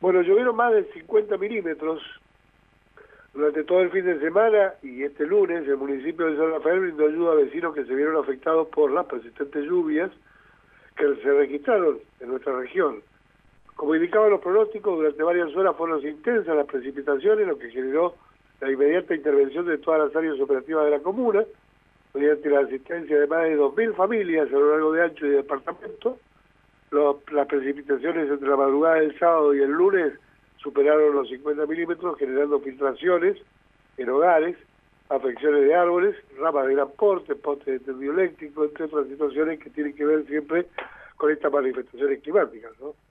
Bueno, llovieron más de 50 milímetros durante todo el fin de semana y este lunes el municipio de San Rafael brindó ayuda a vecinos que se vieron afectados por las persistentes lluvias que se registraron en nuestra región. Como indicaban los pronósticos, durante varias horas fueron intensas las precipitaciones, lo que generó la inmediata intervención de todas las áreas operativas de la comuna, mediante la asistencia de más de 2.000 familias a lo largo de ancho y de departamento. Las precipitaciones entre la madrugada del sábado y el lunes superaron los 50 milímetros, generando filtraciones en hogares, afecciones de árboles, ramas de gran porte, postes de tendido eléctrico, entre otras situaciones que tienen que ver siempre con estas manifestaciones climáticas, ¿no?